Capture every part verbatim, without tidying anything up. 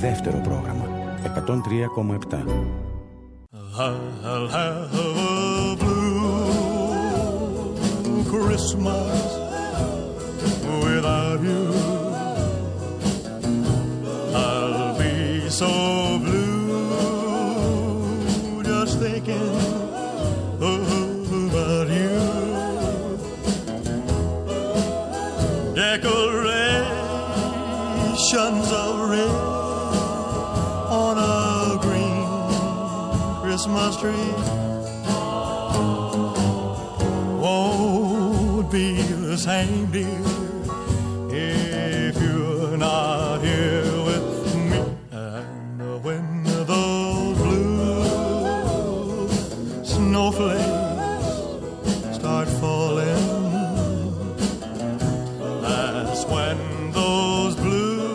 δεύτερο πρόγραμμα εκατόν τρία κόμμα επτά. I'll have a blue Christmas without you. I'll be so blue just thinking about you. Decorations of red on a green Christmas tree won't be the same, dear, if you're not here with me. And when those blue snowflakes start falling, that's when those blue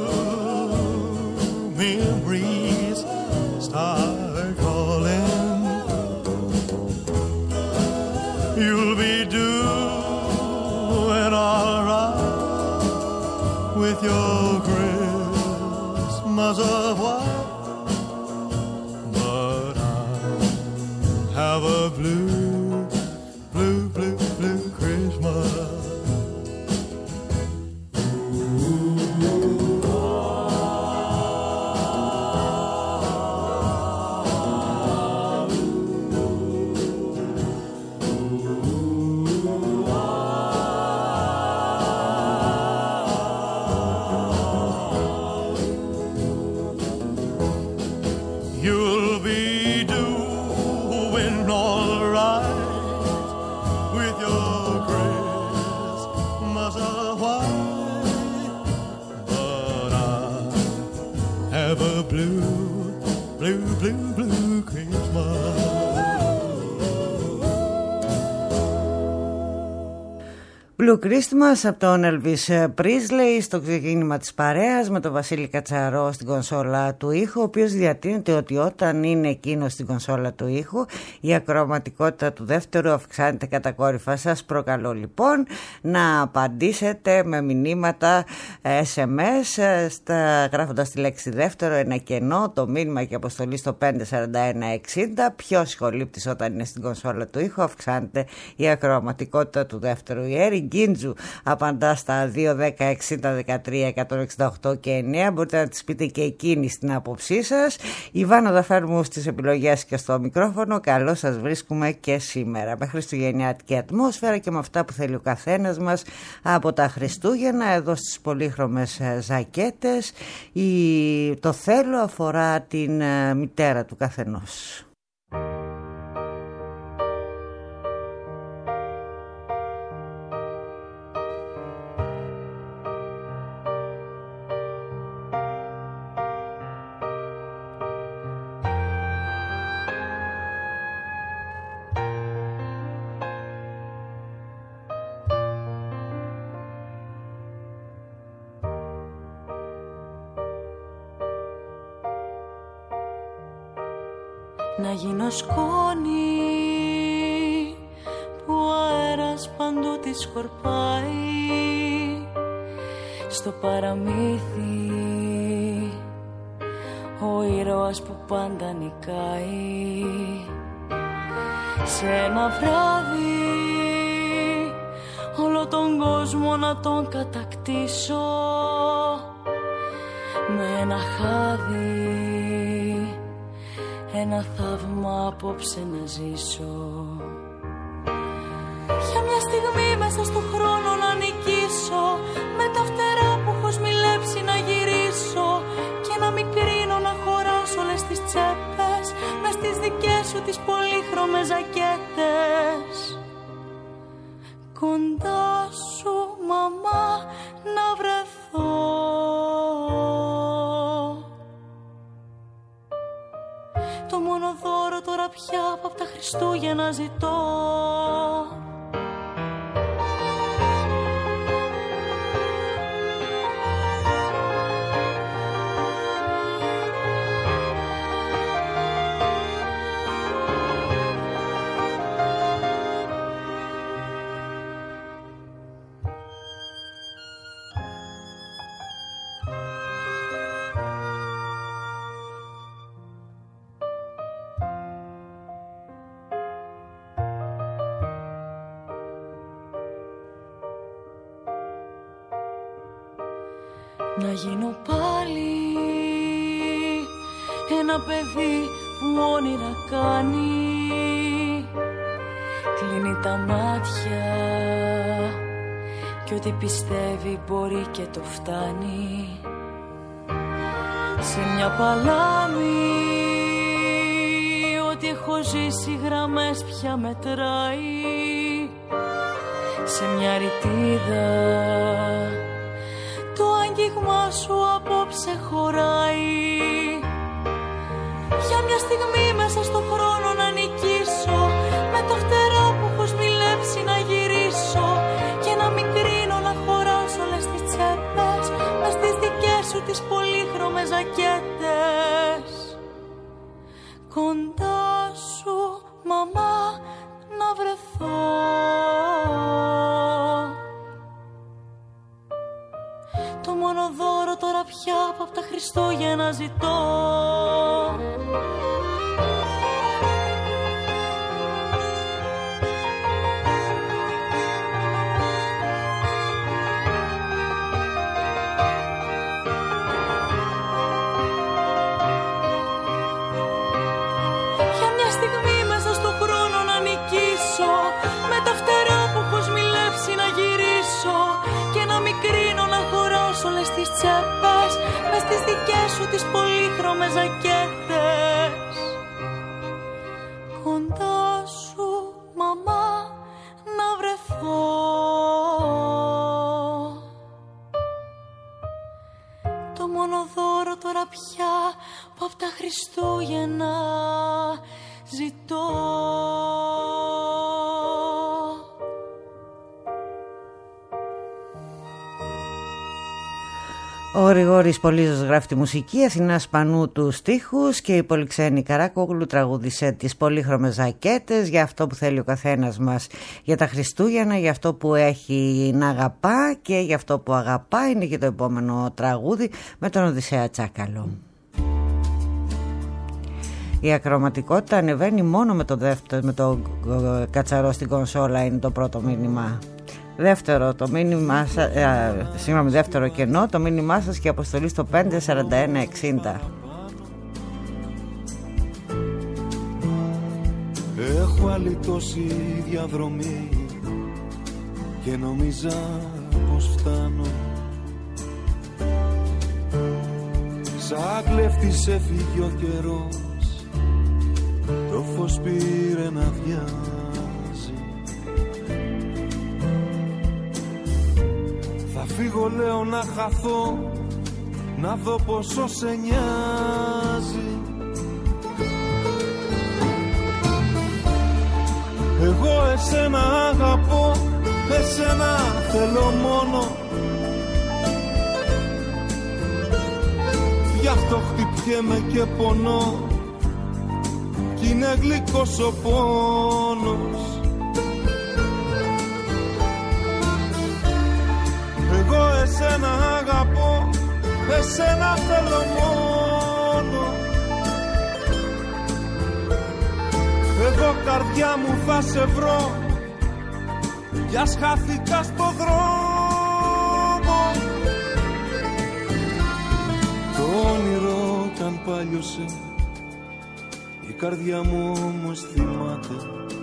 memories start calling. You'll be doing all right with your Christmas of white, but I have a blue, blue, blue, blue Christmas. You'll be doing all right with your Christmas of white, but I have a blue, blue, blue, blue Christmas. Blue Christmas από τον Elvis Presley στο ξεκίνημα της παρέας με τον Βασίλη Κατσαρό στην κονσόλα του ήχου, ο οποίος διατείνεται ότι όταν είναι εκείνος στην κονσόλα του ήχου η ακροματικότητα του δεύτερου αυξάνεται κατακόρυφα. Σας προκαλώ λοιπόν να απαντήσετε με μηνύματα ες εμ ες στα, γράφοντας τη λέξη δεύτερο, ένα κενό, το μήνυμα και αποστολή στο πέντε σαράντα ένα εξήντα. Ποιος ηχολήπτης όταν είναι στην κονσόλα του ήχου αυξάνεται η ακροματικότητα του δεύτερου. Η Έρη Γκίντζου απαντά στα δύο δέκα εξήντα δεκατρία εκατόν εξήντα οκτώ και εννέα. Μπορείτε να τις πείτε και εκείνη στην άποψή σας. Η Βάνα Δαφέρμου στις επιλογές και στο μικρόφωνο. Καλώς σας βρίσκουμε και σήμερα με χριστουγεννιάτικη ατμόσφαιρα και με αυτά που θέλει ο καθένας μας από τα Χριστούγεννα. Εδώ στις πολύχρωμες ζακέτες η... το θέλω αφορά την μητέρα του καθενός. Να γίνω σκόνη που ο αέρας παντού τη σκορπάει, στο παραμύθι ο ήρωας που πάντα νικάει. Σε ένα βράδυ όλο τον κόσμο να τον κατακτήσω, με ένα χάδι ένα θαύμα απόψε να ζήσω. Για μια στιγμή μέσα στο χρόνο να νικήσω, με τα φτερά που έχω σμιλέψει να γυρίσω και να μικρύνω να χωράω σ' όλες τις τσέπες, μες στις δικές σου τις πολύχρωμες ζακέτες. Κοντά σου μαμά να βρεθώ, το μόνο δώρο τώρα πια που απ' τα Χριστούγεννα ζητώ. να γίνω πάλι ένα παιδί που όνειρα κάνει. Κλείνει τα μάτια κι ό,τι πιστεύει μπορεί και το φτάνει. Σε μια παλάμη ό,τι έχω ζήσει γραμμές πια μετράει. Σε μια ρητίδα το άγγιγμα σου απόψε χωράει. Για μια στιγμή μέσα στον χρόνο να νικήσω, με τα φτερά που έχω σμιλέψει να γυρίσω και να μην κρίνω να χωράω σ' όλες τις τσέπες, μες στις δικές σου τις πολύχρωμες ζακέτες. Κοντά σου μαμά να βρεθώ, το μόνο δώρο τώρα πια που απ' τα Χριστούγεννα ζητώ. Για μια στιγμή μέσα στον χρόνο να νικήσω, με τα φτερά που έχω σμιλέψει να γυρίσω και να μην κρίνω να χωράω σ' όλες τις τσέπες, μες στις δικές σου τις πολύχρωμες ζακέτες. Κοντά σου μαμά να βρεθώ, το μόνο δώρο τώρα πια που απ' τα Χριστούγεννα ζητώ. Ο Γρηγόρης Πολύζος γράφει τη μουσική, Αθηνάς Πανού τους στίχους και η Πολυξένη Καράκογλου τραγούδισε τις πολύχρωμες ζακέτες για αυτό που θέλει ο καθένας μας για τα Χριστούγεννα, για αυτό που έχει να αγαπά και για αυτό που αγαπά. Είναι και το επόμενο τραγούδι με τον Οδυσσέα Τσάκαλο. Η ακροματικότητα ανεβαίνει μόνο με το, δεύτερο, με το κατσαρό στην κονσόλα, είναι το πρώτο μήνυμα. Δεύτερο, το μήνυμά σας, ε, συγγνώμη, δεύτερο κενό, το μήνυμά σας και αποστολή στο πέντε σαράντα ένα εξήντα. Έχω άλλη τόση διαδρομή και νομίζα πως φτάνω. Σαν κλέφτης έφυγε ο καιρός, το φως πήρε να βιάζει. Θα φύγω λέω να χαθώ, να δω πόσο σε νοιάζει. Εγώ εσένα αγαπώ, εσένα θέλω μόνο. Γι' αυτό χτυπιέμαι και πονώ κι είναι γλυκός ο πόνος. Εγώ εσένα αγαπώ, εσένα θέλω μόνο. Εγώ καρδιά μου θα σε βρω κι ας χάθηκα στο δρόμο. Το όνειρο κι αν πάλιωσε, η καρδιά μου όμως θυμάται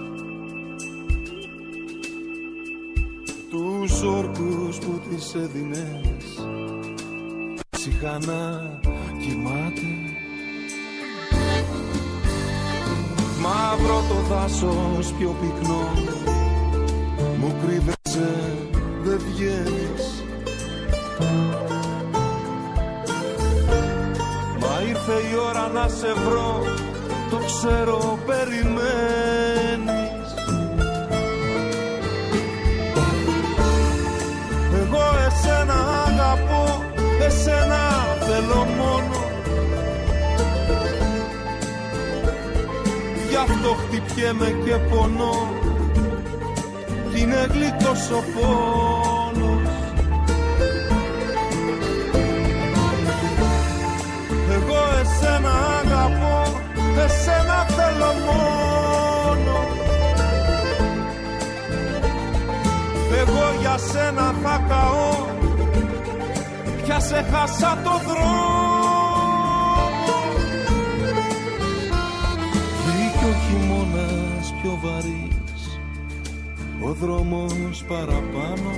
τους όρκους που της έδινες ψυχά να κοιμάται. Μαύρο το δάσος πιο πυκνό, μου κρύβεσαι δεν βγαίνεις. Μα ήρθε η ώρα να σε βρω, το ξέρω περιμένεις. Εγώ εσένα αγαπώ, εσένα θέλω μόνο. Γι' αυτό χτυπιέμαι και πονώ κι είναι γλυκός ο πόνος. Εγώ εσένα αγαπώ, εσένα θέλω μόνο. Εγώ για σένα θα καώ κι πια σε χάσα το δρόμο. Βγήκε ο χειμώνας πιο βαρύς, ο δρόμος παραπάνω.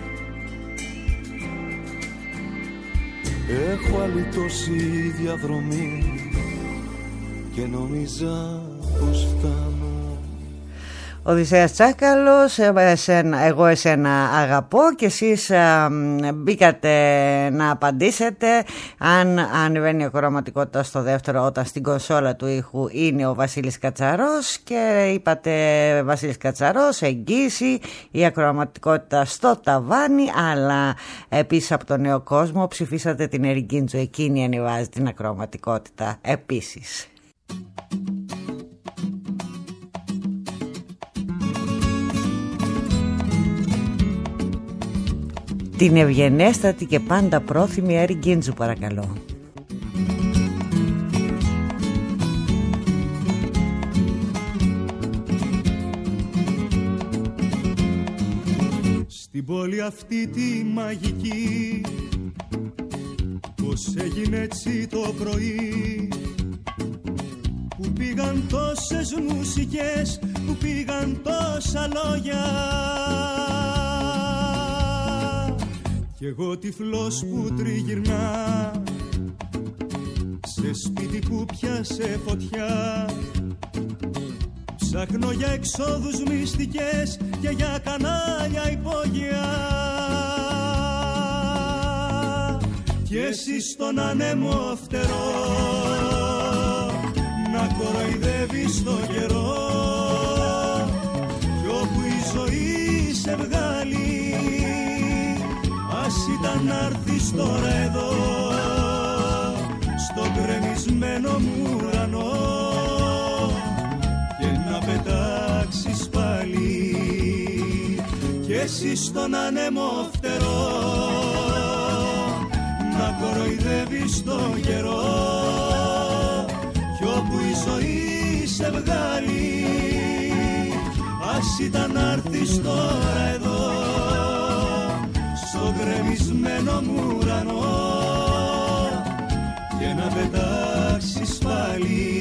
Έχω άλλη τόση διαδρομή και νόμιζα πως φτάνω. Οδυσσέας Τσάκαλος, εσένα, εγώ εσένα αγαπώ, και εσείς α, μπήκατε να απαντήσετε αν ανεβαίνει η ακροαματικότητα στο δεύτερο, όταν στην κονσόλα του ήχου είναι ο Βασίλης Κατσαρός, και είπατε Βασίλης Κατσαρός, εγγύηση, η ακροαματικότητα στο ταβάνι, αλλά επίσης από τον Νέο Κόσμο ψηφίσατε την Ερικίντζο, εκείνη ανεβάζει την ακροαματικότητα επίσης. Την ευγενέστατη και πάντα πρόθυμη Έρη Γκίντζου, παρακαλώ. Στην πόλη αυτή τη μαγική, πως έγινε έτσι το πρωί, που πήγαν τόσες μουσικές, που πήγαν τόσα λόγια, κι εγώ τυφλός που τριγυρνά σε σπίτι που πιάσε φωτιά, ψάχνω για εξόδους μυστικές και για κανάλια υπόγεια. Κι εσύ στον ανέμο φτερό να κοροϊδεύεις το καιρό, κι όπου η ζωή σε βγάλει, ας ήταν να έρθεις τώρα εδώ, στον κρεμισμένο μου ουρανό, και να πετάξεις πάλι. Κι εσύ στον ανέμο φτερό να κοροϊδεύεις το καιρό, κι όπου η ζωή σε βγάλει, ας ήταν να έρθεις τώρα εδώ, στον κρεμισμένο μου ουρανό, και να πετάξεις πάλι.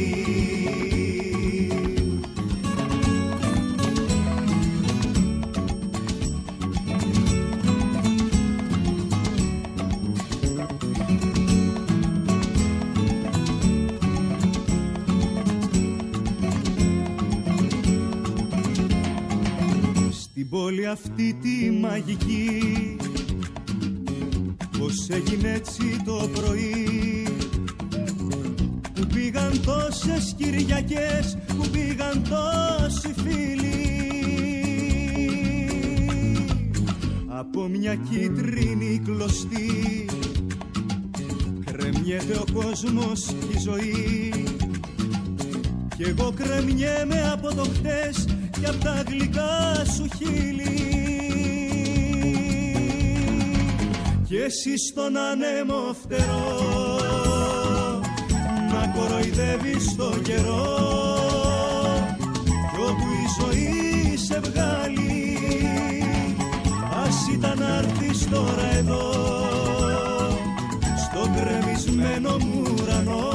Στην πόλη αυτή τη μαγική, πως έγινε έτσι το πρωί, που πήγαν τόσες Κυριακές, που πήγαν τόσοι φίλοι, από μια κίτρινη κλωστή κρεμιέται ο κόσμος και η ζωή, κι εγώ κρεμιέμαι από το χτες και απ' τα γλυκά σου χείλη. Κι εσύ στον ανέμο φτερό να κοροϊδεύεις το καιρό, κι όπου η ζωή σε βγάλει, ας ήταν να έρθεις τώρα εδώ, στον κρεμισμένο μου ουρανό,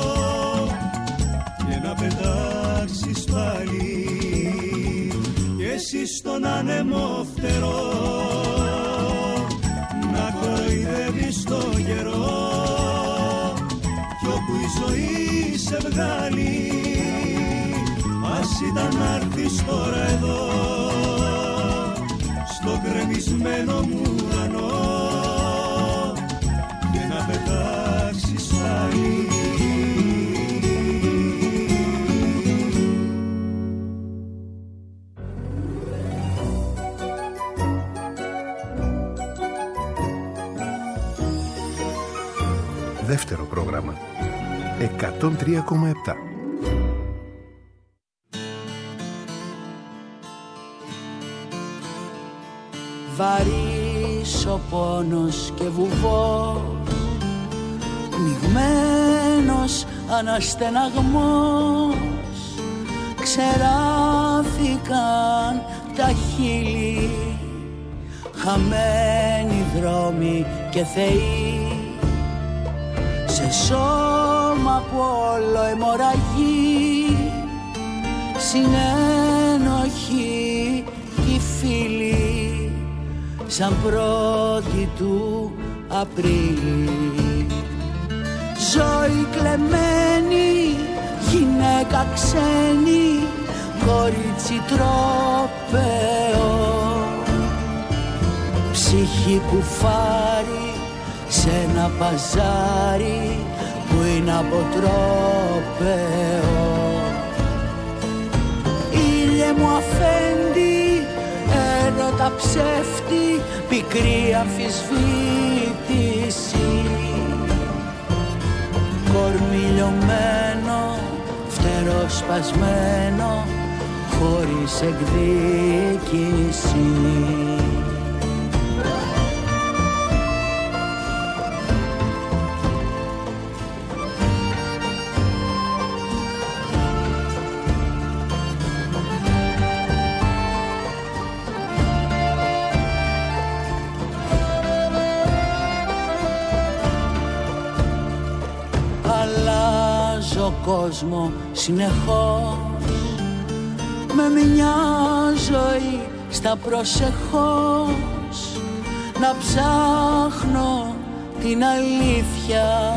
και να πετάξεις πάλι. Κι εσύ στον ανέμο φτερό να κοροϊδεύεις το καιρό, κι όπου η ζωή σε βγάλει, ας ήταν να έρθεις τώρα εδώ, στο κρεμισμένο μου ουρανό, και να πετάξεις πάλι. Δεύτερο πρόγραμμα εκατόν τρία κόμμα επτά. Βαρύς ο πόνος και βουβός, πνιγμένος αναστεναγμός, ξεράφηκαν τα χείλη, χαμένοι δρόμοι και θεοί, σε σώμα που όλο αιμορραγεί, συνένοχοι κι οι φίλοι σαν πρώτη του Απρίλη. Ζωή κλεμμένη, γυναίκα ξένη, κορίτσι τρόπαιο, ψυχή κουφάρι σε ένα παζάρι που είναι αποτρόπαιο. Ήλιε μου αφέντη, έρωτα ψεύτη, πικρή αμφισβήτηση, κορμί λιωμένο, φτερό σπασμένο, χωρίς εκδίκηση. Κόσμο συνεχώς με μια ζωή στα προσεχώς, να ψάχνω την αλήθεια.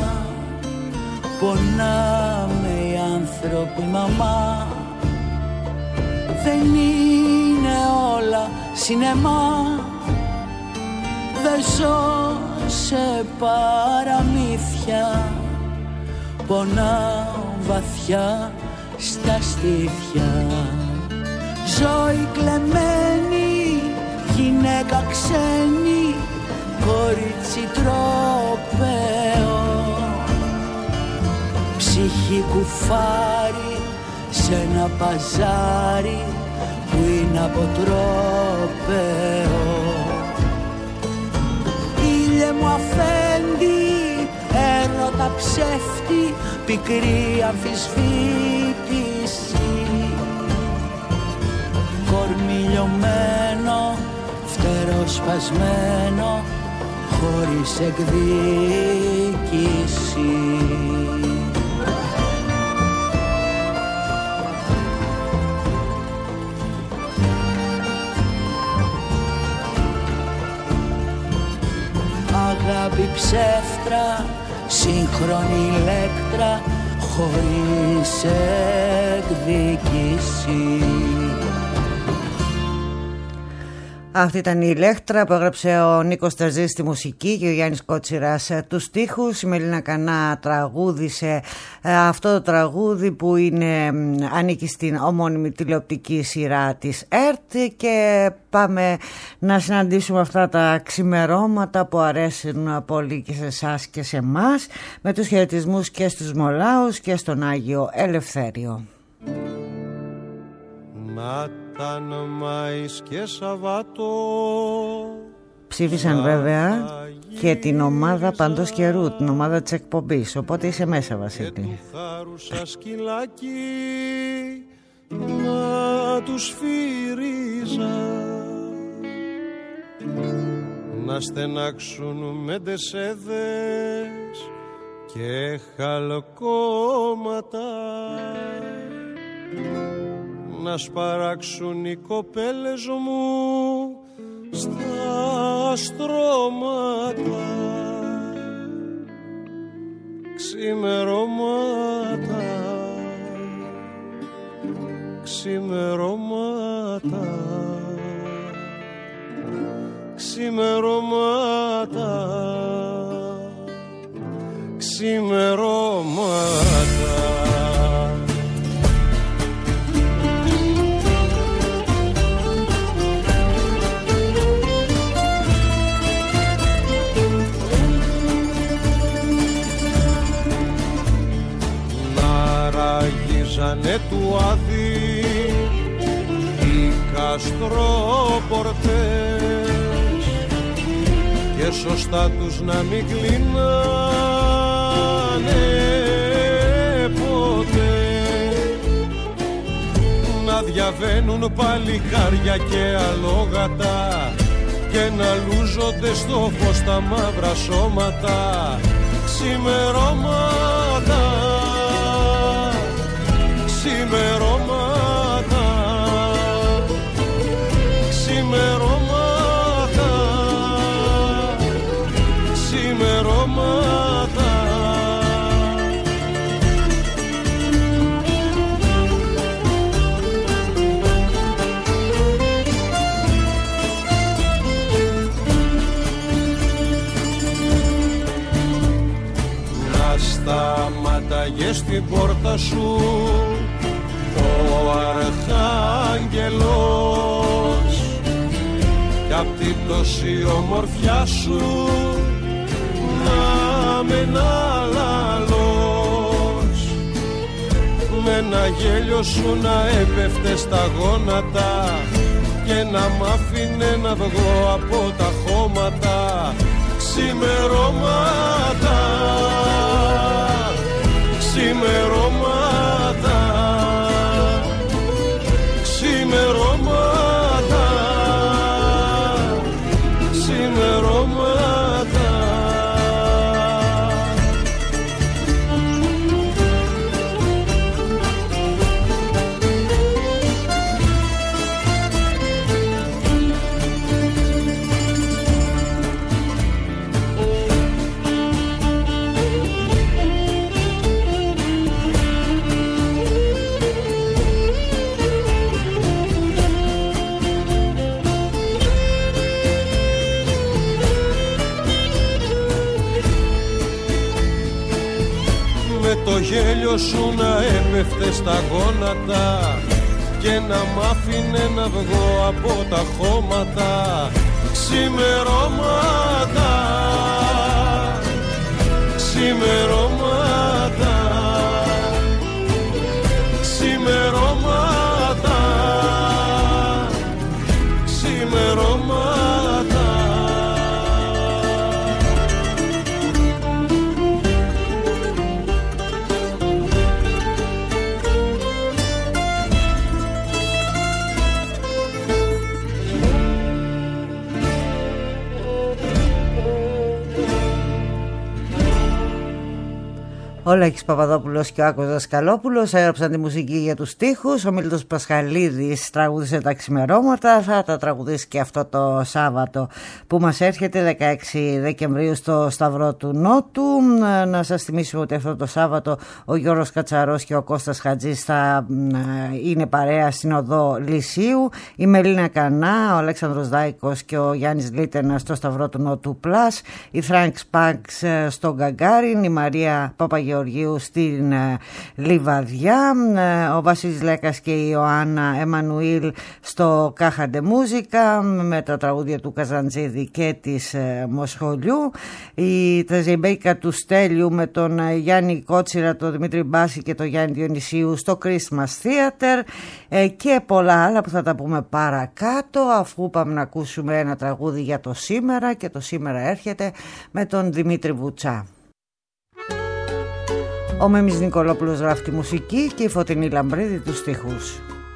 Πονάμε οι άνθρωποι μαμά, δεν είναι όλα σινεμά, δεν ζω σε παραμύθια, πονάω βαθιά στα στήθια. Ζωή κλεμμένη, γυναίκα ξένη, κορίτσι τρόπαιο, ψυχή κουφάρι σε ένα παζάρι που είναι αποτρόπαιο. Ήλιε μου αφέντη, έρωτα ψεύτη, πικρή αμφισβήτηση, κορμί λιωμένο, φτερό σπασμένο, χωρίς εκδίκηση. Αγάπη ψεύτρα, σύγχρονη ηλέκτρα, χωρίς εκδίκηση. Αυτή ήταν η Ηλέκτρα που έγραψε ο Νίκος Τερζής στη μουσική και ο Γιάννης Κότσιρας τους στίχους. Η Μελίνα Κανά τραγούδισε αυτό το τραγούδι που είναι, ανήκει στην ομώνυμη τηλεοπτική σειρά της ΕΡΤ. Και πάμε να συναντήσουμε αυτά τα ξημερώματα που αρέσουν πολύ και σε εσάς και σε εμάς, με τους χαιρετισμούς και στους Μολάους και στον Άγιο Ελευθέριο. Νάταν Μάης και Σαββάτο. Ψήφισαν βέβαια και την ομάδα Παντός Καιρού, την ομάδα της εκπομπής, οπότε είσαι μέσα, Βασίλη. Και του θάρουσα σκυλάκι να τους φύριζα, να στενάξουν με ντεσέδες και χαλκόματα, να σπαράξουν οι κοπέλες μου στα στρώματα. Ξημερώματα, ξημερώματα, ξημερώματα, ξημερώματα. Ράγιζανε του Άδη οι καστρόπορτες και σωστά τους να μην κλείνανε ποτέ, να διαβαίνουν παλικάρια και αλόγατα και να λούζονται στο φως τα μαύρα σώματα. Ξημερώματα, ξημερώματα, ξημερώματα, ξημερώματα. Σταμάταγε στην πόρτα σου ο Αρχάγγελος κι απ' τη τόση ομορφιά σου να με ένα λαλός, με ένα γέλιο σου να έπεφτε στα γόνατα και να μ' άφηνε να βγω από τα χώματα. Ξημερώματα, ξημερώματα, ξημερώματα, ξημερώματα. Το γέλιο σου να έπεφτε στα γόνατα και να μ' άφηνε να βγω από τα χώματα. Ξημερώματα, ξημερώματα, ξημερώματα, ξημερώματα. Ο Λάκης Παπαδόπουλος και ο Άκος Δασκαλόπουλος έγραψαν τη μουσική για τους στίχους. Ο Μίλτος Πασχαλίδης τραγούδισε τα ξημερώματα. Θα τα τραγουδήσει και αυτό το Σάββατο που μας έρχεται δεκαέξι Δεκεμβρίου στο Σταυρό του Νότου. Να σας θυμίσουμε ότι αυτό το Σάββατο ο Γιώργος Κατσαρός και ο Κώστας Χατζής θα είναι παρέα στην οδό Λυσίου. Η Μελίνα Κανά, ο Αλέξανδρος Δάικος και ο Γιάννης Λίτενα στο Σταυρό του Νότου Πλάς. Η Φρανκ Σπάγκς στο Γκαγκάριν. Η Μαρία Παπαγεωργίου στην uh, Λιβαδιά, uh, ο Βασίλης Λέκας και η Ιωάννα Εμμανουήλ στο Κάχαντε Μούζικα με τα τραγούδια του Καζαντζίδη και της uh, Μοσχολιού, η Ταζεμπέικα του Στέλιου με τον uh, Γιάννη Κότσιρα, τον Δημήτρη Μπάση και τον Γιάννη Διονυσίου στο Christmas Theater uh, και πολλά άλλα που θα τα πούμε παρακάτω, αφού πάμε να ακούσουμε ένα τραγούδι για το σήμερα, και το σήμερα έρχεται με τον Δημήτρη Βουτσά. Ο Μέμης Νικολόπουλος γράφει τη μουσική και η Φωτεινή Λαμπρίδη τους στίχους.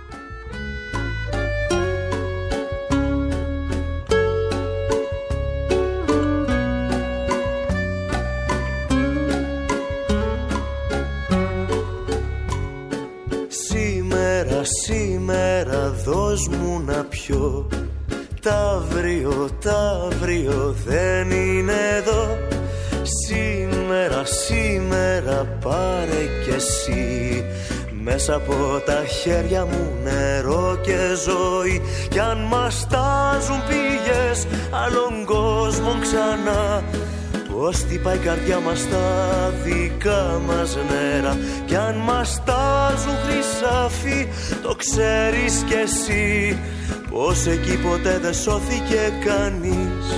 Σήμερα, σήμερα δώσ' μου να πιω. Ταύριο, ταύριο δεν είναι εδώ. Σήμερα, σήμερα πάρε κι εσύ μέσα από τα χέρια μου νερό και ζωή. Κι αν μας τάζουν πήγες άλλον κόσμο ξανά, πως χτυπάει η καρδιά μας στα δικά μας νερά. Κι αν μας τάζουν χρυσάφι, το ξέρεις κι εσύ, πως εκεί ποτέ δεν σώθηκε κανείς.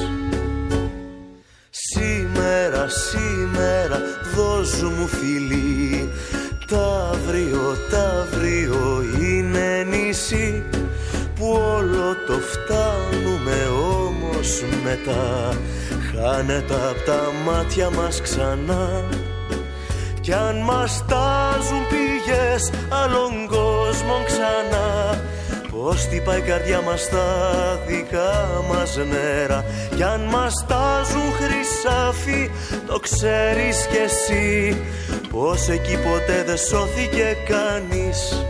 Σήμερα, σήμερα δώσ' μου φιλί. Ταύριο, ταύριο είναι νησί που όλο το φτάνουμε, όμως μετά χάνεται απ' τα μάτια μας ξανά. Κι αν μας τάζουν πήγες άλλον κόσμο ξανά, πως χτυπάει η καρδιά μας στα δικά μας νερά. Κι αν μας τάζουν χρυσάφι, το ξέρεις κι εσύ, πως εκεί ποτέ δεν σώθηκε κανείς.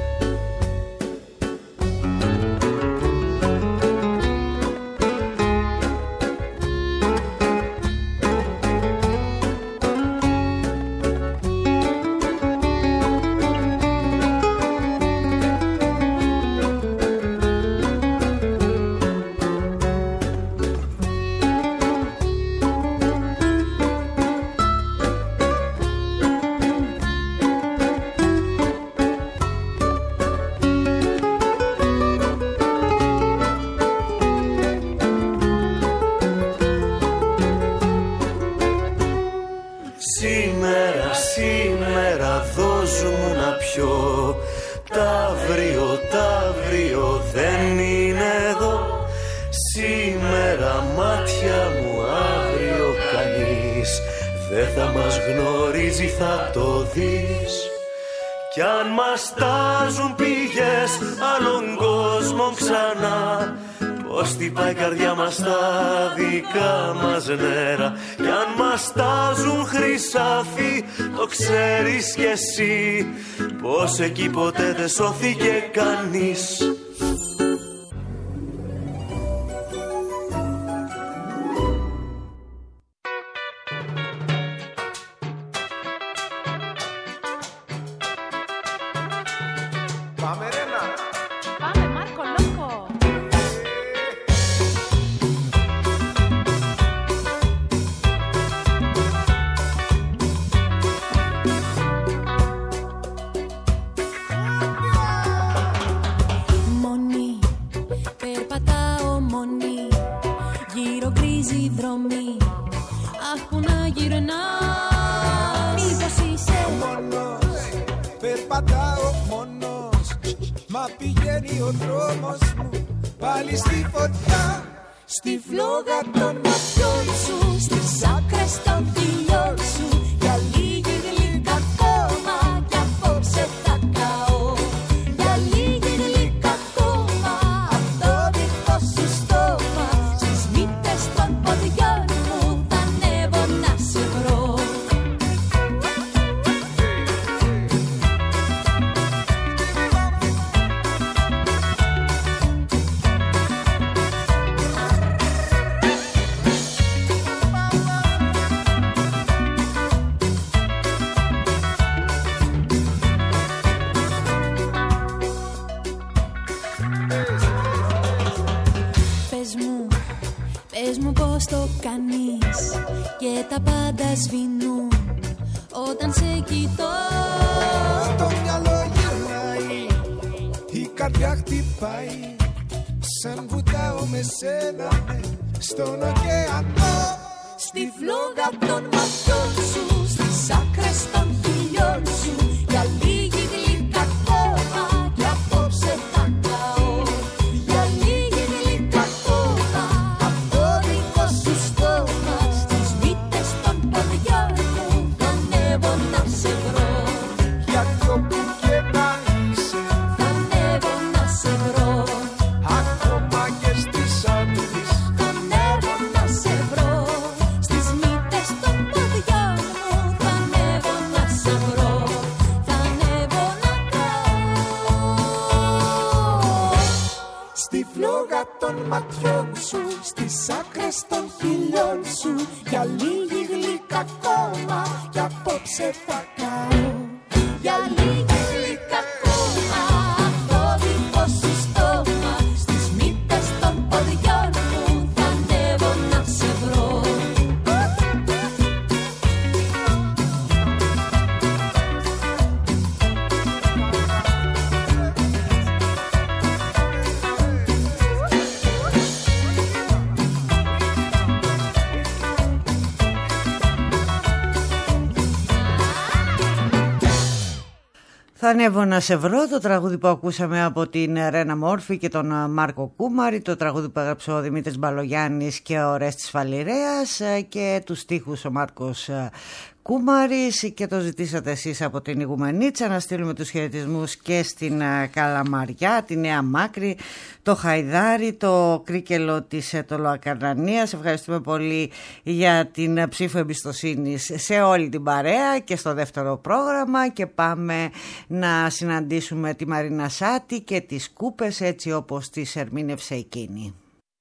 Κι αν μας τάζουν πήγες άλλων κόσμων ξανά, πως χτυπάει η καρδιά μας στα δικά μας νερά. Κι αν μας τάζουν χρυσάφι, το ξέρεις κι εσύ, πως εκεί ποτέ δεν σώθηκε κανείς. Θα ανέβω να σε βρω, το τραγούδι που ακούσαμε από την Ρένα Μόρφη και τον Μάρκο Κούμαρη, το τραγούδι που έγραψε ο Δημήτρης Μπαλογιάννης και ο Ρέστης Φαλιρέας και τους στίχους ο Μάρκος Κούμαρης, και το ζητήσατε εσείς από την Ιγουμενίτσα. Να στείλουμε τους χαιρετισμούς και στην Καλαμαριά, τη Νέα Μάκρη, το Χαϊδάρι, το Κρίκελο της Τολοακαρνανίας. Ευχαριστούμε πολύ για την ψήφο εμπιστοσύνης σε όλη την παρέα και στο δεύτερο πρόγραμμα, και πάμε να συναντήσουμε τη Μαρίνα Σάτη και τις Κούπες έτσι όπως τις ερμήνευσε εκείνη.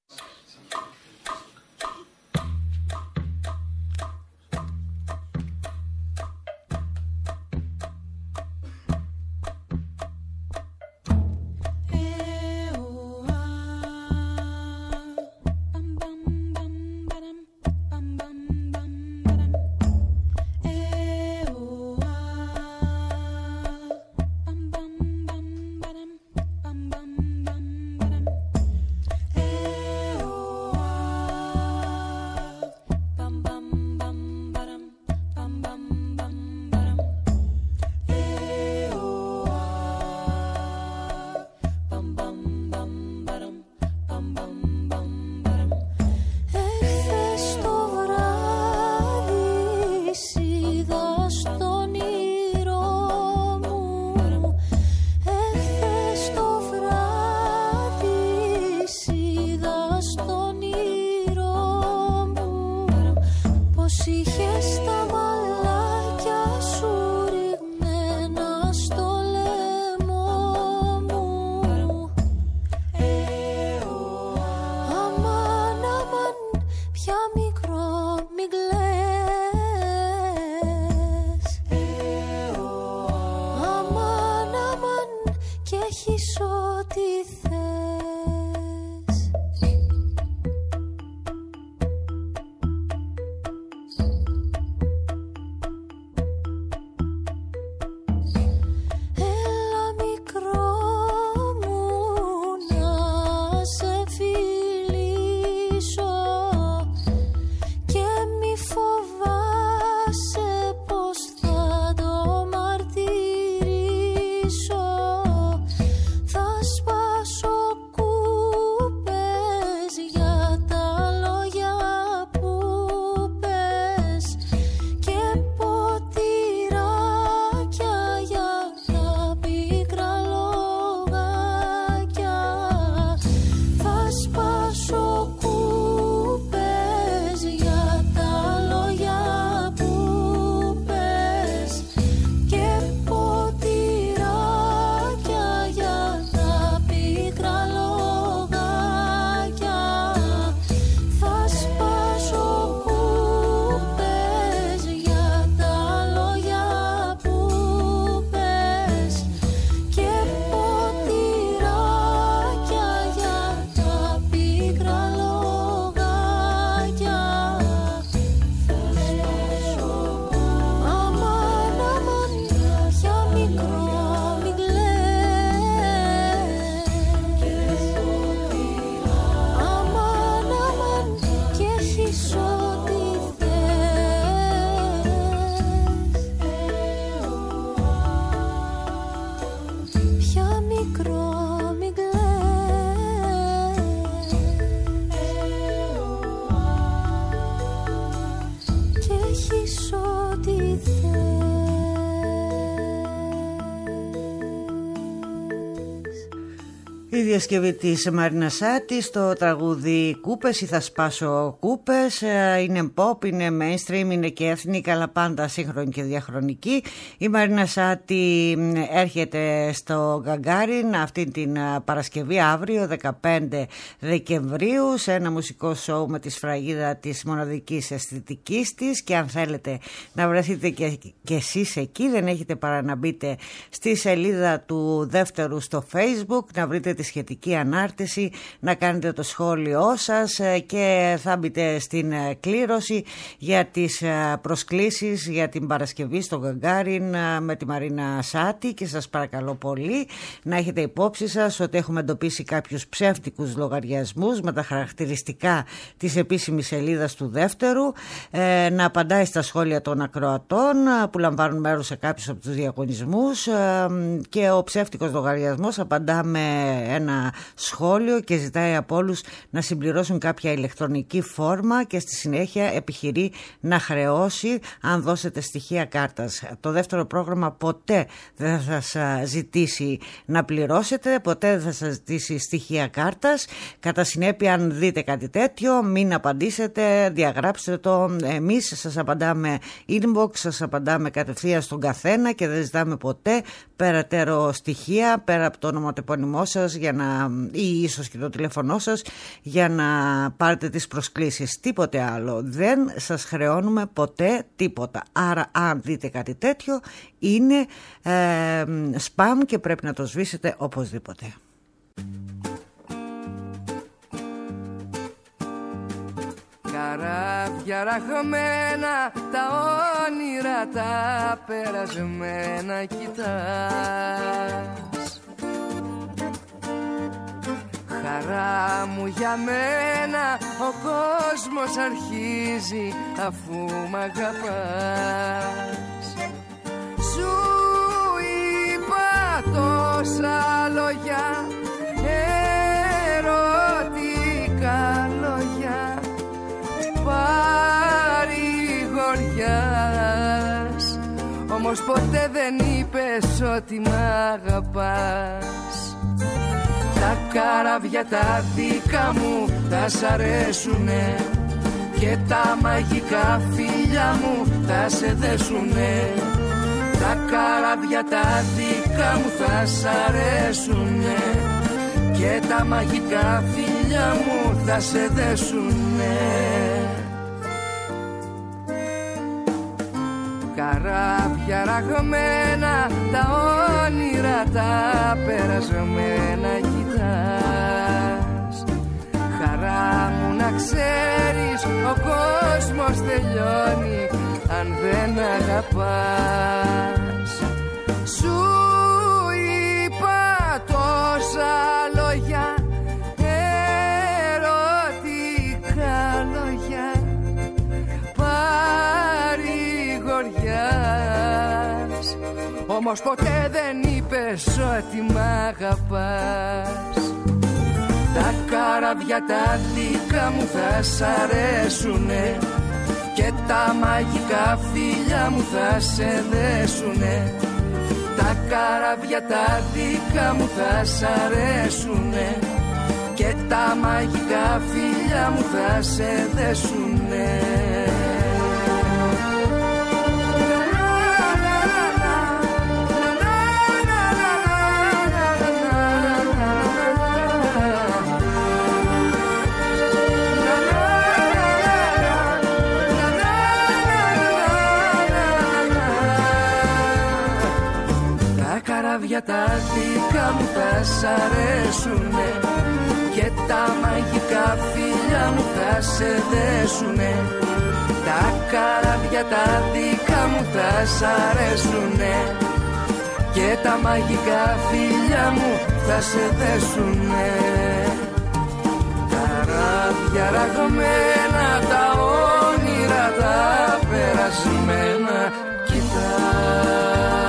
Η διασκευή της Μαρίνα Σάτη στο τραγούδι Κούπες ή θα σπάσω κούπες. Είναι pop, είναι mainstream, είναι και εθνική, αλλά πάντα σύγχρονη και διαχρονική. Η Μαρίνα Σάτη έρχεται στο Γκαγκάριν αυτή την Παρασκευή, αύριο δεκαπέντε Δεκεμβρίου, σε ένα μουσικό σοου με τη σφραγίδα της μοναδικής αισθητικής της, και αν θέλετε να βρεθείτε και, και εσείς εκεί, δεν έχετε παρά να μπείτε στη σελίδα του δεύτερου στο Facebook, να βρείτε τις σχετική ανάρτηση, να κάνετε το σχόλιο σας και θα μπείτε στην κλήρωση για τις προσκλήσεις για την Παρασκευή στο Γκαγκάριν με τη Μαρίνα Σάτη. Και σας παρακαλώ πολύ να έχετε υπόψη σας ότι έχουμε εντοπίσει κάποιους ψεύτικους λογαριασμούς με τα χαρακτηριστικά της επίσημης σελίδας του δεύτερου, ε, να απαντάει στα σχόλια των ακροατών που λαμβάνουν μέρος σε κάποιους από τους διαγωνισμούς, ε, και ο ψεύτικος λογαριασμός απαντά με ένα σχόλιο και ζητάει από όλους να συμπληρώσουν κάποια ηλεκτρονική φόρμα και στη συνέχεια επιχειρεί να χρεώσει αν δώσετε στοιχεία κάρτας. Το δεύτερο πρόγραμμα ποτέ δεν θα σας ζητήσει να πληρώσετε, ποτέ δεν θα σας ζητήσει στοιχεία κάρτας. Κατά συνέπεια, αν δείτε κάτι τέτοιο, μην απαντήσετε, διαγράψτε το. Εμείς σας απαντάμε inbox, σας απαντάμε κατευθείαν στον καθένα και δεν ζητάμε ποτέ περαιτέρω στοιχεία πέρα από το ονοματεπώνυμό σας για να, ή ίσως και το τηλέφωνό σας για να πάρετε τις προσκλήσεις. Τίποτε άλλο. Δεν σας χρεώνουμε ποτέ τίποτα. Άρα αν δείτε κάτι τέτοιο είναι ε, spam και πρέπει να το σβήσετε οπωσδήποτε. Καράβια ραχμένα, τα όνειρα τα περασμένα κοιτάς. Χαρά μου για μένα, ο κόσμος αρχίζει αφού μ' αγαπάς. Σου είπα τόσα λόγια, ερωτικά λόγια, παρηγοριάς, όμως ποτέ δεν είπες ότι μ' αγαπάς. Τα καράβια τα δικά μου τα σ' αρέσουνε και τα μαγικά φίλια μου θα σε δέσουνε. Τα καράβια τα δικά μου θα σ' αρέσουνε και τα μαγικά φίλια μου θα σε δέσουνε. Καράβια ραγμένα, τα όνειρα τα περασμένα κοιτάς. Χαρά μου να ξέρεις, ο κόσμος τελειώνει αν δεν αγαπάς. Σου είπα τόσα λόγια, ερωτικά λόγια, παρηγοριάς, όμως ποτέ δεν είπες ότι μ' αγαπάς. Τα καράβια τα δικά μου θα σ' αρέσουνε και τα μαγικά φίλια μου θα σε δέσουνε. Τα καράβια τα δικά μου θα σ' αρέσουνε και τα μαγικά φίλια μου θα σε δέσουνε. Για τα δικά μου θα σ' αρέσουνε και τα μαγικά φίλια μου θα σε δέσουνε. Τα καράβια τα δικά μου θα σ' αρέσουνε και τα μαγικά φίλια μου θα σε δέσουνε. Καράβια ραγμένα, τα όνειρα τα περασμένα κοιτάς.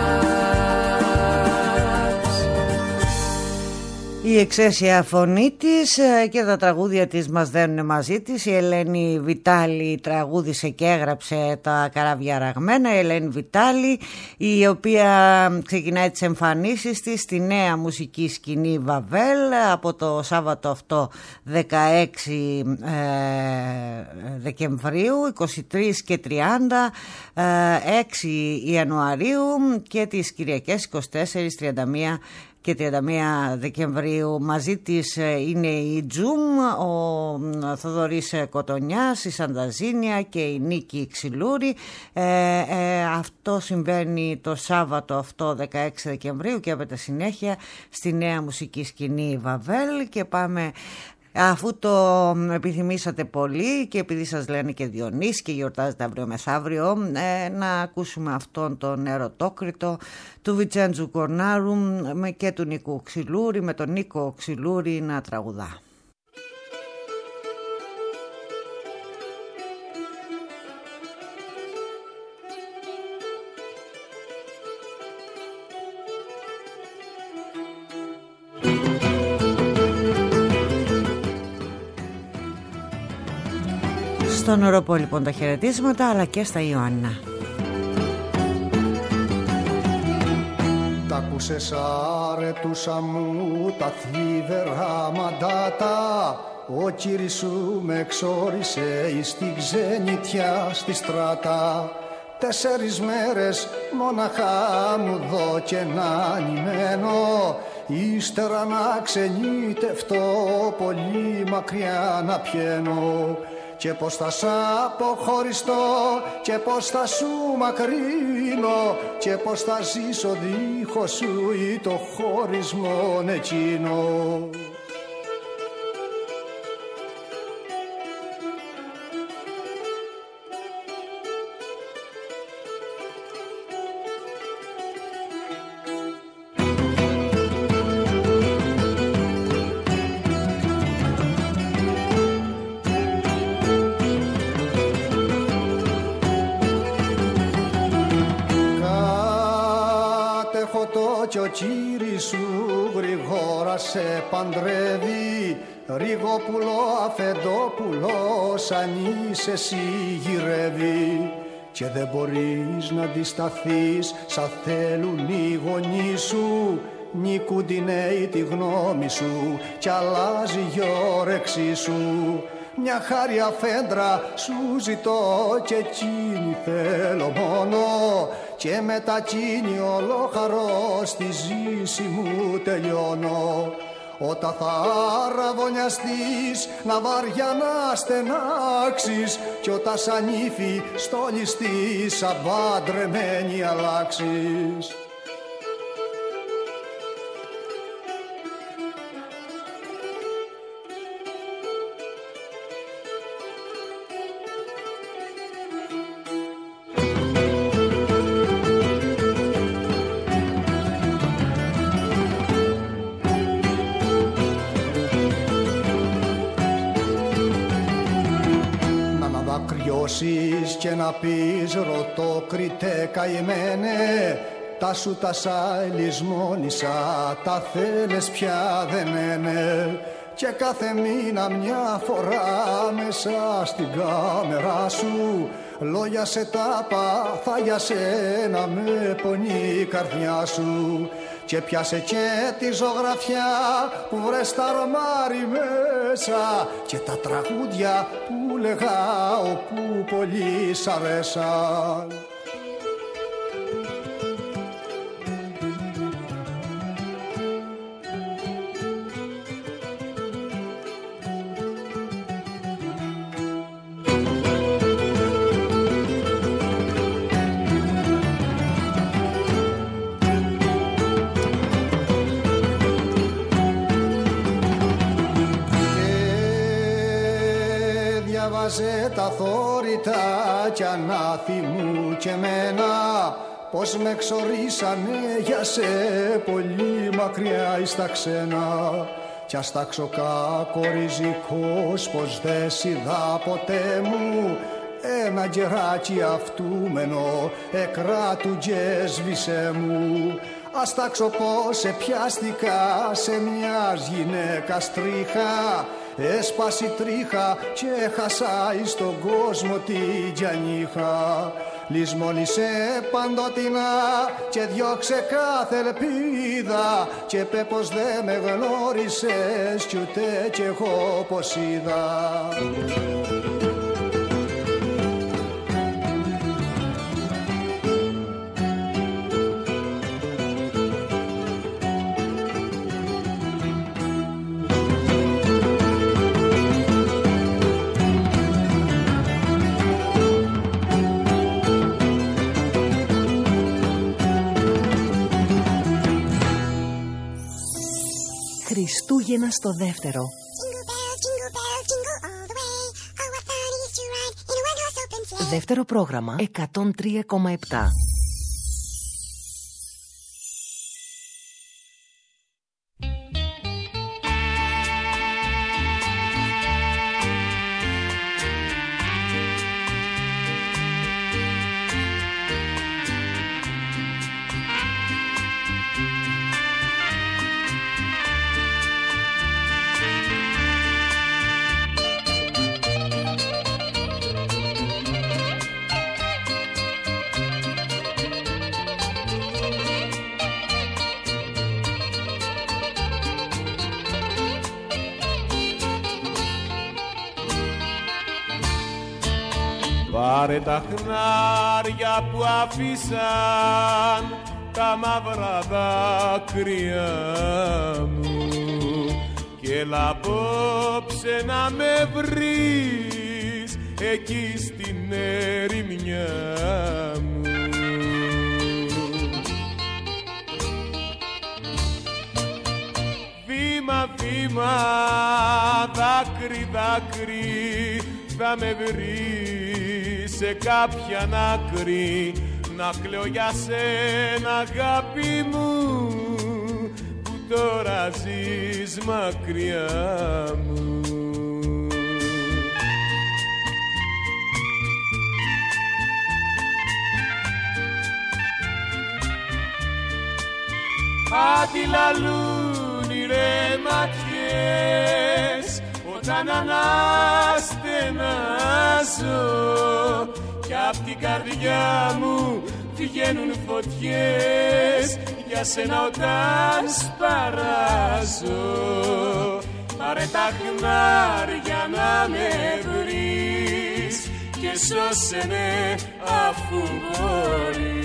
Η εξαίσια φωνή της και τα τραγούδια της μας δένουν μαζί της. Η Ελένη Βιτάλη τραγούδισε και έγραψε τα καράβια ραγμένα. Η Ελένη Βιτάλη, η οποία ξεκινάει τις εμφανίσεις της στη νέα μουσική σκηνή Βαβέλ από το Σάββατο αυτό δεκαέξι Δεκεμβρίου, είκοσι τρεις και τριάντα, έξι Ιανουαρίου και τις Κυριακές είκοσι τέσσερα, τριάντα μία και τριάντα μία Δεκεμβρίου. Μαζί της είναι η Τζουμ, ο Θοδωρής Κοτονιάς, η Σανταζίνια και η Νίκη Ξυλούρη. Ε, ε, αυτό συμβαίνει το Σάββατο αυτό δεκαέξι Δεκεμβρίου και έπειτα συνέχεια στη νέα μουσική σκηνή Βαβέλ. Και πάμε, αφού το επιθυμήσατε πολύ και επειδή σας λένε και Διονύση και γιορτάζετε αύριο μεθαύριο, ε, να ακούσουμε αυτόν τον ερωτόκριτο του Βιτσέντζου Κορνάρου και του Νίκου Ξυλούρη, με τον Νίκο Ξυλούρη να τραγουδά. Στον Οροπό λοιπόν τα χαιρετίσματα, αλλά και στα Ιωάννα. Τα ακούσες αρετούσα μου τα θλιβερά μαντάτα, ο κύρις σου με εξόρισε εις την ξενιτιά στη στράτα. Τέσσερις μέρες μόναχα μου δω και να νημένω, ύστερα να ξενιτευτώ πολύ μακριά να πιένω. Και πως θα σ' αποχωριστώ και πως θα σου μακρύνω και πως θα ζήσω δίχως σου ή το χωρισμόν εκείνο. Και ο κύρις σου γρηγόρα σε παντρεύει, Ριγόπουλο αφεντόπουλο σαν είσαι εσύ γυρεύει. Και δεν μπορείς να αντισταθείς σαν θέλουν οι γονείς σου, νικούνται οι νέοι τη γνώμη σου κι αλλάζει η όρεξή σου. Μια χάρη αφέντρα σου ζητώ και εκείνη θέλω μόνο, και με τα κίνη όλο χαρό στη ζήση μου τελειώνω. Όταν θα αραβωνιαστείς να βαριά να στενάξεις, κι όταν σαν ύφη στολιστείς σαν παντρεμένη αλλάξεις. Και να πεις ρωτόκριτε καημένε, τα σου τα σαλισμόνισα, τα θέλες πια δεν είναι. Και κάθε μήνα μια φορά μέσα στην κάμερα σου, λόγια σε τάπα θα για σένα με πονεί η καρδιά σου. Και πιάσε και τη ζωγραφιά που βρες τα ρομάρι μέσα, και τα τραγούδια που λέγαω που πολύ σ' αρέσαν. Διάβαζε τα θόρυτα κι ανάθυμου και μένα, πως με εξορίσανε για σε πολύ μακριά εις τα ξένα. Κι ας τάξω κακοριζικός πως δε σ' είδα ποτέ μου, ένα γεράκι αυτούμενο εκράτου και σβήσε μου. Ας τάξω πως σε πιάστηκα σε μιας γυναίκας τρίχα, έσπασε τρίχα και έχασα εις τον κόσμο την τζανίχα. Λυσμόνισε παντοτινά και διώξε κάθε ελπίδα, και πέ πως δε με γνώρισες κι ούτε κι εγώ πως είδα. Χριστούγεννα στο δεύτερο. Δεύτερο πρόγραμμα εκατόν τρία κόμμα επτά. Πάρε τα χνάρια που αφήσαν τα μαύρα δάκρυα μου και έλα απόψε να με βρεις εκεί στην ερημιά μου. Βήμα, βήμα, δάκρυ, δάκρυ, θα με βρεις σε κάποια άκρη να κλαίω για σένα αγάπη μου που τώρα ζεις μακριά μου. Αντιλαλούν οι ρε ματιές όταν αναστενάζω κι απ' την καρδιά μου βγαίνουν φωτιές για σένα όταν σπαράζω. Πάρε τα χνάρια να με βρεις και σώσε με αφού μπορείς.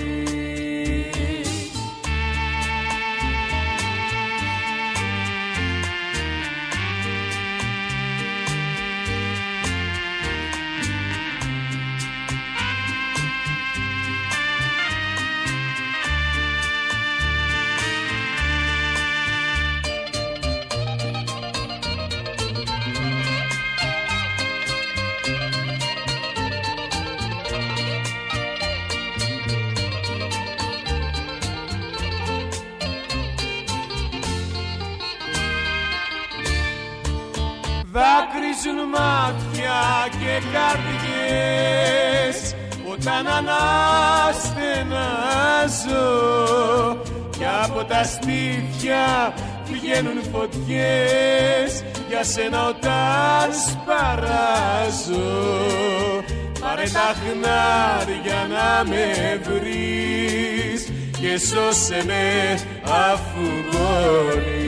Δάκρυζουν μάτια και καρδιές όταν αναστενάζω κι από τα στήθια βγαίνουν φωτιές για σένα όταν σπαράζω. Πάρε τα χνάρια να με βρεις και σώσε με αφού μπορείς.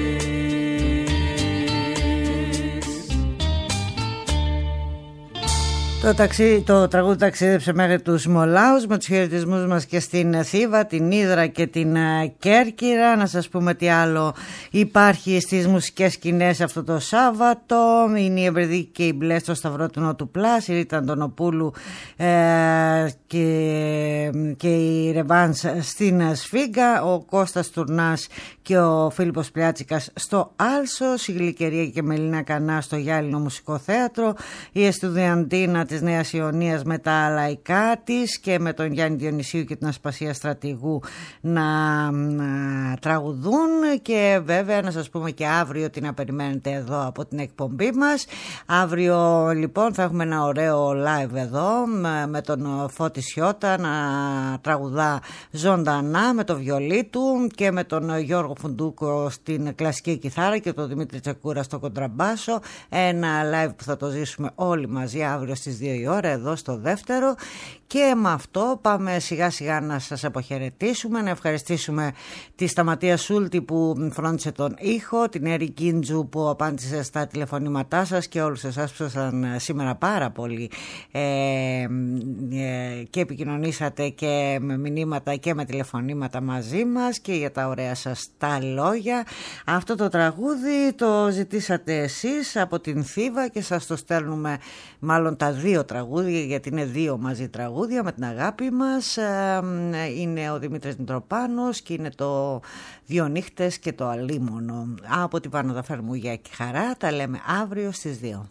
Το, ταξί, το τραγούδι ταξίδεψε μέχρι τους Μολάους με τους χαιρετισμούς μας και στην Θήβα, την Ύδρα και την Κέρκυρα. Να σας πούμε τι άλλο υπάρχει στις μουσικές σκηνές αυτό το Σάββατο. Είναι η Ευρεδίκη και η Μπλε στο Σταυρό του Νότου Πλάς, η Ρίτα Αντωνοπούλου ε, και, και η Ρεβάνς στην Σφίγγα, ο Κώστας Τουρνάς και ο Φίλιππος Πλιάτσικας στο Άλσος, η Γλυκερία και Μελίνα Κανά στο Γυάλινο Μουσικό Θέατρο, η Εστουδιαντίνα της Νέας Ιωνίας με τα λαϊκά της και με τον Γιάννη Διονυσίου και την Ασπασία Στρατηγού να, να τραγουδούν. Και βέβαια να σας πούμε και αύριο τι να περιμένετε εδώ από την εκπομπή μας. Αύριο λοιπόν θα έχουμε ένα ωραίο live εδώ με, με τον Φώτη Σιώτα να τραγουδά ζωντανά με το βιολί του και με τον Γιώργο Φουντούκο στην κλασική κιθάρα και τον Δημήτρη Τσεκούρα στο κοντραμπάσο. Ένα live που θα το ζήσουμε όλοι μαζί αύριο στις δύο η ώρα εδώ στο δεύτερο. Και με αυτό πάμε σιγά σιγά να σας αποχαιρετήσουμε, να ευχαριστήσουμε τη Σταματία Σούλτη που φρόντισε τον ήχο, την Έρη Κίντζου που απάντησε στα τηλεφωνήματά σας και όλους εσάς που ήσασταν σήμερα πάρα πολύ ε, ε, και επικοινωνήσατε και με μηνύματα και με τηλεφωνήματα μαζί μας και για τα ωραία σας τα λόγια. Αυτό το τραγούδι το ζητήσατε εσείς από την Θήβα και σας το στέλνουμε, μάλλον τα δύο δύο τραγούδια, γιατί είναι δύο μαζί τραγούδια με την αγάπη μας. Είναι ο Δημήτρης Μητροπάνος και είναι το Δύο νύχτες και το Αλίμονο. Από την Πάνω τα Φερμούγια και Χαρά. Τα λέμε αύριο στις δύο.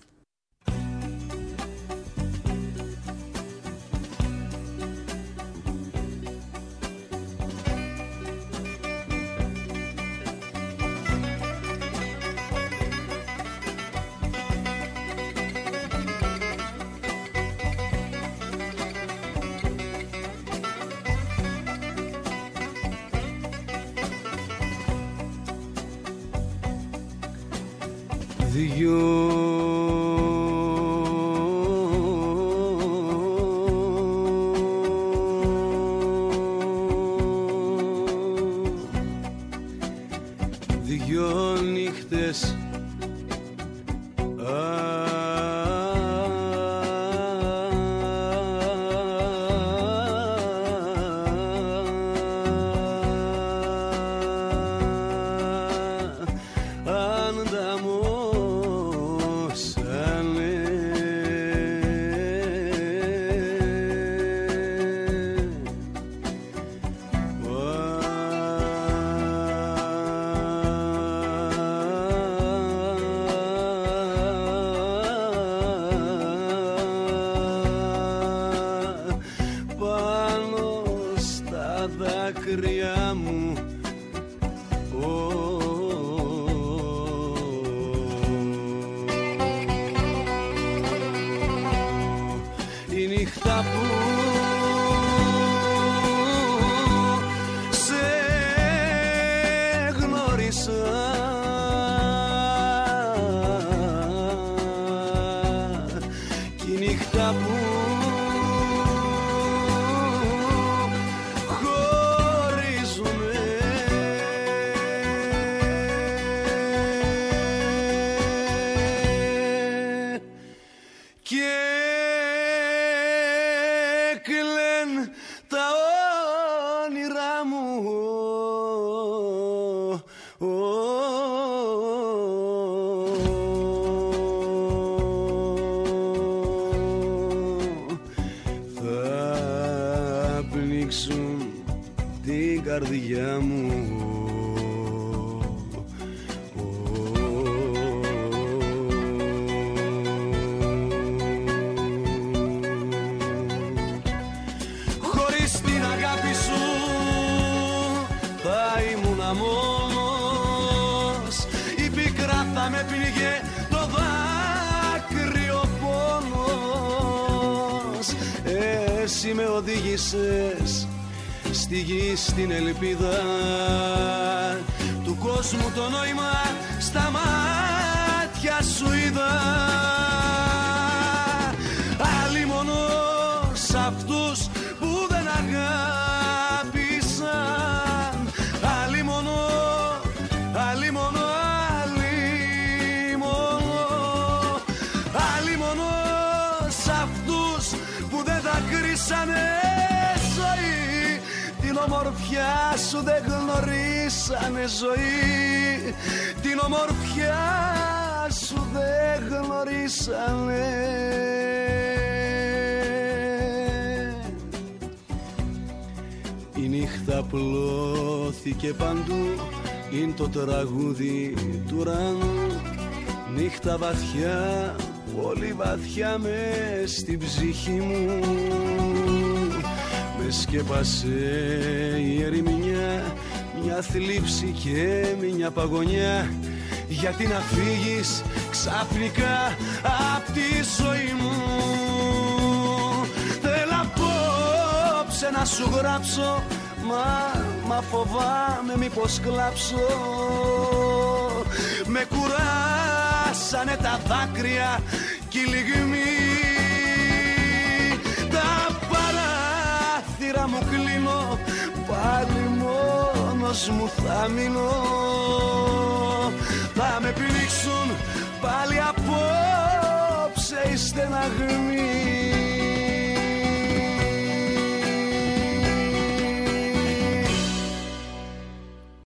Δυο δυο νύχτες καρδιά μου. Χωρίς την αγάπη σου θα ήμουν μόνος, η πικρά θα με πνίγε το δάκρυο πόνος. Εσύ με οδήγησες στη γη στην ελπίδα, του κόσμου το νόημα στα μάτια σου είδα. Αλλήμωνος αυτούς που δεν αγάπησαν, αλλήμωνο, αλλήμωνο, αλλήμωνο, αλλήμωνος αυτούς που δεν δακρύσανε ζωή. Την ομορφιά σου δεν γνωρίσανε ζωή, την ομορφιά σου δεν γνωρίσανε. Η νύχτα πλώθηκε παντού, είναι το τραγούδι του ουρανού. Νύχτα βαθιά, πολύ βαθιά μες στην ψυχή μου. Με σκέπασε η ερημιά, μια θλίψη και μια παγωνιά. Γιατί να φύγεις ξαφνικά απ' τη ζωή μου. Θέλω απόψε να σου γράψω, μα, μα φοβάμαι μήπως κλάψω. Με κουράσανε τα δάκρυα κι οι λυγμοί. Τα παράθυρα μου κλείνω, πάλι μόνος μου θα μείνω. Θα με πνίξουν πάλι απόψε οι στεναγμοί.